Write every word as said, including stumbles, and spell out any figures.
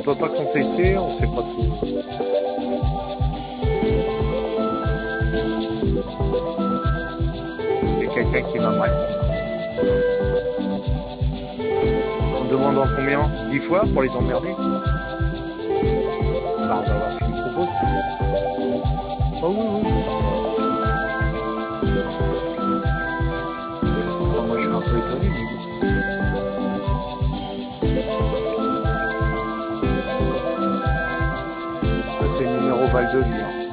peut pas contester, on sait pas trop. C'est quelqu'un qui va mal. On demande en combien? dix fois pour les emmerder? Bah, on va voir ce qu'ils me proposent. Oh oui, oui. Enfin, moi, je suis un peu étonné, mais bon. Ça, c'est le numéro Val de Lire.